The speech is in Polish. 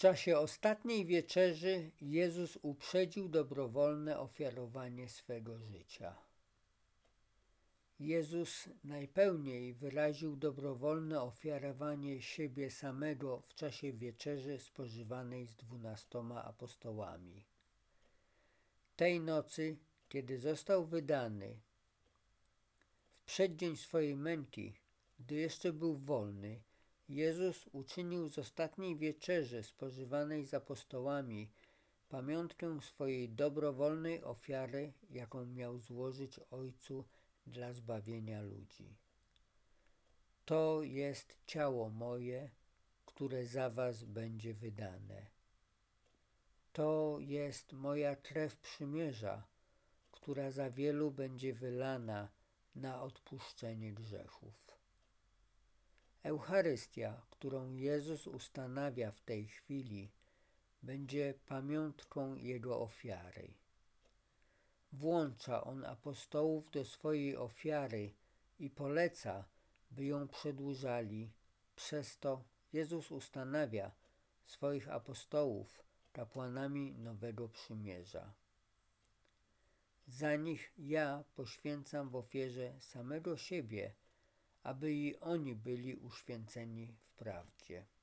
czasie ostatniej wieczerzy Jezus uprzedził dobrowolne ofiarowanie swego życia. Jezus najpełniej wyraził dobrowolne ofiarowanie siebie samego w czasie wieczerzy spożywanej z 12 apostołami. Tej nocy, kiedy został wydany, w przeddzień swojej męki, gdy jeszcze był wolny, Jezus uczynił z ostatniej wieczerzy spożywanej z apostołami pamiątkę swojej dobrowolnej ofiary, jaką miał złożyć Ojcu dla zbawienia ludzi. To jest ciało moje, które za was będzie wydane. To jest moja krew przymierza, która za wielu będzie wylana na odpuszczenie grzechów. Eucharystia, którą Jezus ustanawia w tej chwili, będzie pamiątką Jego ofiary. Włącza On apostołów do swojej ofiary i poleca, by ją przedłużali. Przez to Jezus ustanawia swoich apostołów kapłanami Nowego Przymierza. Za nich ja poświęcam w ofierze samego siebie, aby i oni byli uświęceni w prawdzie.